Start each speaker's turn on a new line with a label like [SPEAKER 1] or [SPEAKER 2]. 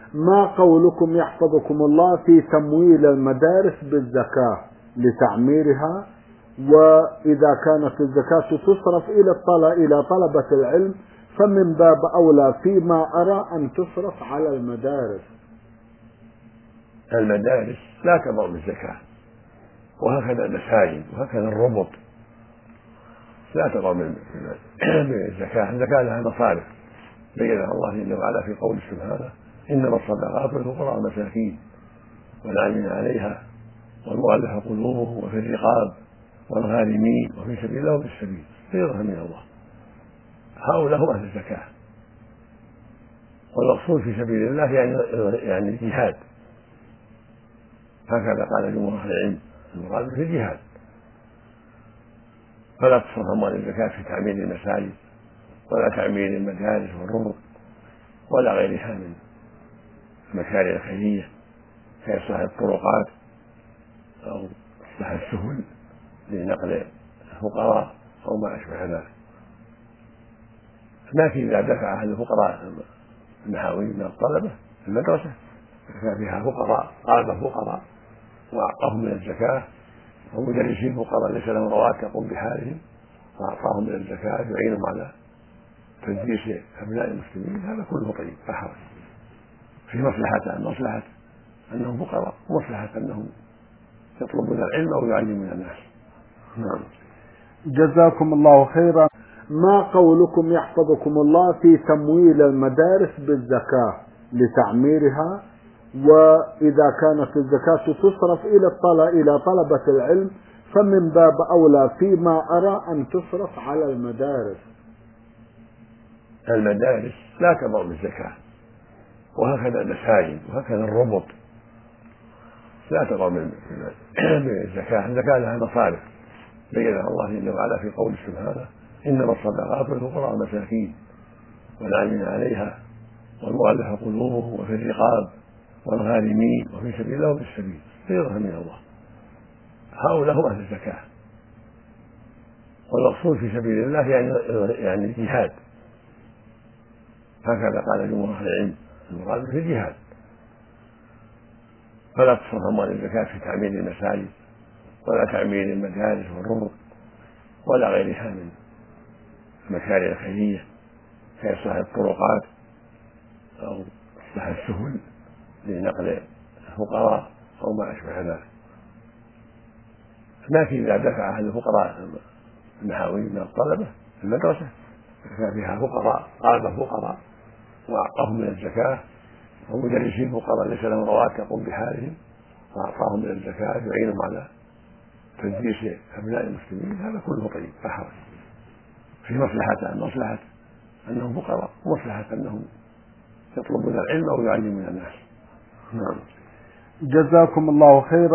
[SPEAKER 1] ما قولكم يحفظكم الله في تمويل المدارس بالزكاة لتعميرها، وإذا كانت الزكاة تصرف إلى طلبة العلم فمن باب أولى فيما أرى أن تصرف على المدارس.
[SPEAKER 2] المدارس لا تضع بالزكاة، وهكذا المساجد وهكذا الربط لا تضع بالزكاة. الزكاة لها مصارف بينها الله جل وعلا في قوله سبحانه: إنما الصدقات للفقراء والمساكين والعاملين عليها والمؤلفة قلوبهم وفي الرقاب والغارمين وفي سبيل الله وفي السبيل فريضة من الله. هؤلاء هم أهل الزكاة. والمقصود في سبيل الله يعني الجهاد، هكذا قال جمهور أهل العلم، المراد في الجهاد. فلا تصرف أموال الزكاة في تعمير المساجد ولا تعمير المدارس والربط ولا غيرها من المشاريع الخيرية كإصلاح الطرقات أو إصلاح السبل لنقل الفقراء أو ما أشبه ذلك. لكن إذا دفع أهل الفقراء المحاويل من الطلبة في المدرسة فكان فيها فقراء طلبة فقراء وأعطاهم من الزكاة، ومدرسين فقراء ليس لهم رواتب تقوم بحالهم وأعطاهم من الزكاة يعينهم على تدريس أبناء المسلمين، هذا كله طيب لا حرج. في مصلحة أنهم فقراء ومصلحة أنهم يطلبون العلم أو يعلمون الناس. نعم.
[SPEAKER 1] جزاكم الله خيرا. ما قولكم يحفظكم الله في تمويل المدارس بالزكاة لتعميرها، وإذا كانت الزكاة تصرف إلى طلبة العلم فمن باب أولى فيما أرى أن تصرف على المدارس.
[SPEAKER 2] المدارس لا تضع بالزكاة، وهكذا المساجد وهكذا الربط لا تضع بالزكاة. الزكاة لها مصارف بينها الله جل وعلا في قوله سبحانه: إنما الصدقات للفقراء والمساكين والعاملين عليها والمؤلفة قلوبهم وفي الرقاب والغارمين وفي سبيل الله وفي السبيل فريضة من الله. هؤلاء هم أهل الزكاة. والمقصود في سبيل الله يعني الجهاد، هكذا قال جمهور أهل العلم، المراد في الجهاد. فلا تصرف أموال الزكاة في تعمير المساجد ولا تعمير المدارس والربط ولا غيرها من المشاريع الخيرية كإصلاح الطرقات أو إصلاح السبل لنقل الفقراء أو ما أشبه ذلك. لكن إذا دفع أهل الفقراء المحاويل من الطلبة في المدرسة فكان فيها فقراء طلبة فقراء وأعطاهم من الزكاة، ومدرسين فقراء ليس لهم رواتب تقوم بحالهم وأعطاهم من الزكاة يعينهم على تدريس أبناء المسلمين، هذا كله طيب لا حرج. في مصلحة أنهم فقراء ومصلحة أنهم يطلبون العلم أو يعلمون الناس. نعم.
[SPEAKER 1] جزاكم الله خيرا.